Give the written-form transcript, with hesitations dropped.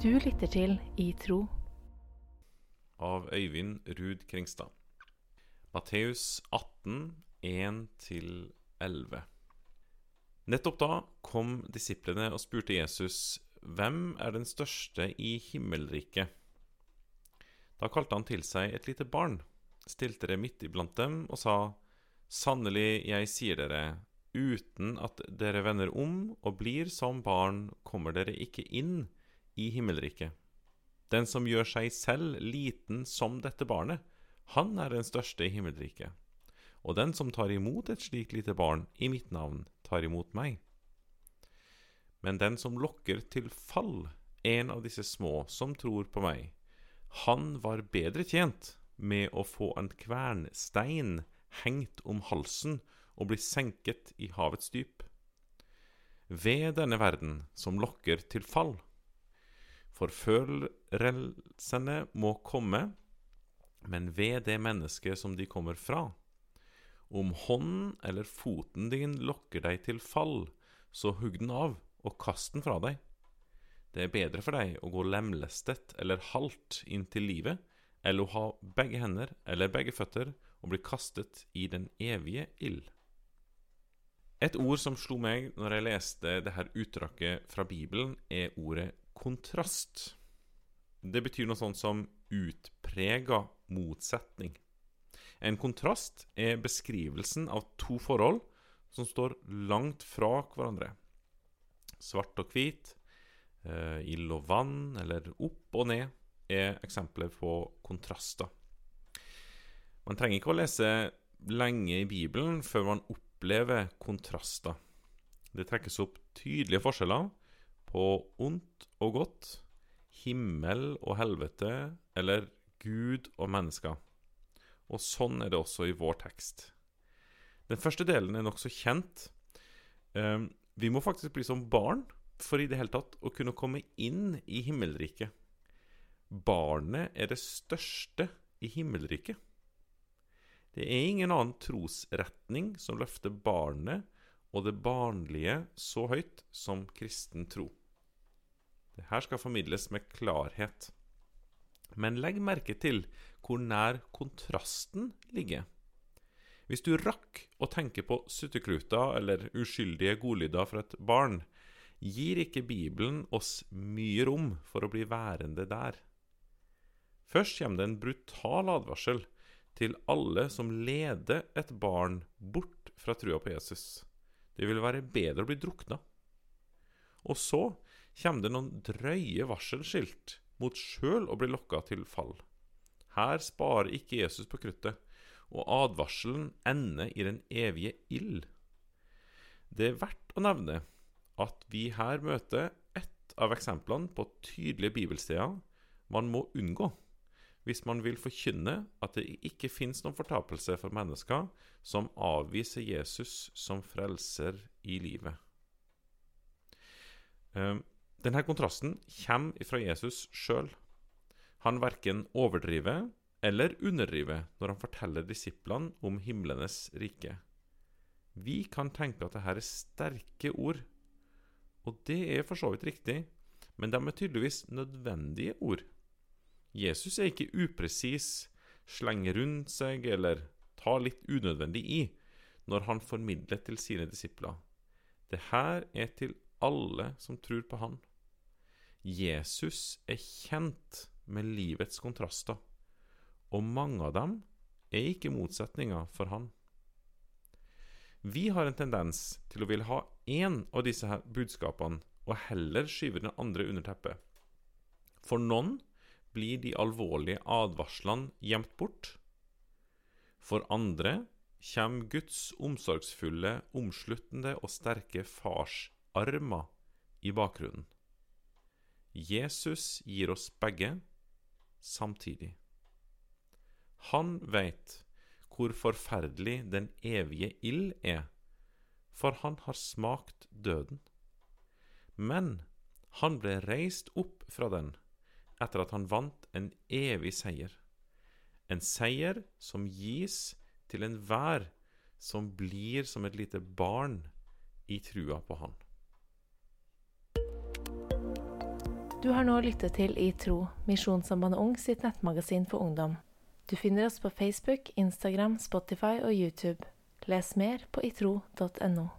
Du lytter til I Tro. Av Øyvind Ruud Kringstad. Matteus 18, 1-11. Nettopp da kom disiplene og spurte Jesus, «Hvem er den største i himmelriket?» Da kalte han til seg et lite barn, stilte det midt iblant dem og sa, «Sannelig, jeg sier dere, uten at dere vender om og blir som barn, kommer dere ikke inn i himmelriket. Den som gjør seg selv liten som dette barnet, han er den største i himmelriket. Og den som tar imot et slikt lite barn i mitt navn, tar imot meg. Men den som lokker til fall en av disse små som tror på meg, han var bedre tjent med å få en kvernstein hengt om halsen og bli senket i havets dyp. Ved denne verden som lokker til fall, forførelsene må komme, men ved det mennesket som de kommer fra. Om hånden eller foten din lokker deg til fall, så hugg den av og kast den fra deg. Det er bedre for deg å gå lemlestet eller halt inn til livet, eller å ha begge hender eller begge føtter og bli kastet i den evige ild. Et ord som slo meg når jeg leste dette utdraget fra Bibelen, er ordet kontrast. Det betyr noe sånt som utpreget motsetning. En kontrast er beskrivelsen av to forhold som står langt fra hverandre. Svart og hvit, ild og vann, eller opp og ned, er eksempler på kontraster. Man trenger ikke å lese lenge i Bibelen før man opplever kontraster. Det trekkes opp tydelige forskjeller på ondt og godt, himmel og helvete, eller Gud og mennesker. Og sånn er det også i vår tekst. Den første delen er nok så kjent. Vi må faktisk bli som barn for i det hele tatt å kunne komme inn i himmelriket. Barnet er det største i himmelriket. Det er ingen annen trosretning som løfter barnet og det barnlige så høyt som kristen tro. Det her skal formidles med klarhet. Men legg merke til hvor nær kontrasten ligger. Hvis du rakk å tenke på suttekluter eller uskyldige godlyder fra et barn, gir ikke Bibelen oss mye rom for å bli værende der. Først kommer det en brutal advarsel til alle som leder et barn bort fra trua på Jesus. Det vil være bedre å bli drukna. Og så kommer det noen drøye varselskilt mot selv å bli lokket til fall. Her sparer ikke Jesus på kruttet, og advarselen ender i den evige ild. Det er verdt å nevne at vi her møter ett av eksemplene på tydelige bibelsteder man må unngå, hvis man vil forkynne at det ikke finnes noen fortapelse for mennesker som avviser Jesus som frelser i livet. Denne kontrasten kommer fra Jesus selv. Han hverken overdriver eller underdriver når han forteller disiplene om himlenes rike. Vi kan tenke at dette er sterke ord, og det er for så vidt riktig, men de er tydeligvis nødvendige ord. Jesus er ikke upresis, slenger rundt seg eller tar litt unødvendig i når han formidler til sine disipler. Det her er til alle som tror på han. Jesus er kjent med livets kontraster, og mange av dem er ikke motsetninger for han. Vi har en tendens til å ville ha en av disse her budskapene og heller skyve den andre under teppet. For noen blir de alvorlige advarslene gjemt bort. For andre kommer Guds omsorgsfulle, omsluttende og sterke farsarmer i bakgrunnen. Jesus gir oss begge samtidig. Han vet hvor forferdelig den evige ild er, for han har smakt døden. Men han ble reist opp fra den etter at han vant en evig seier. En seier som gis til enhver som blir som et lite barn i trua på han. Du har nå lyttet til I Tro, Misjonssambandet Ung sitt nettmagasin for ungdom. Du finner oss på Facebook, Instagram, Spotify og YouTube. Les mer på itro.no.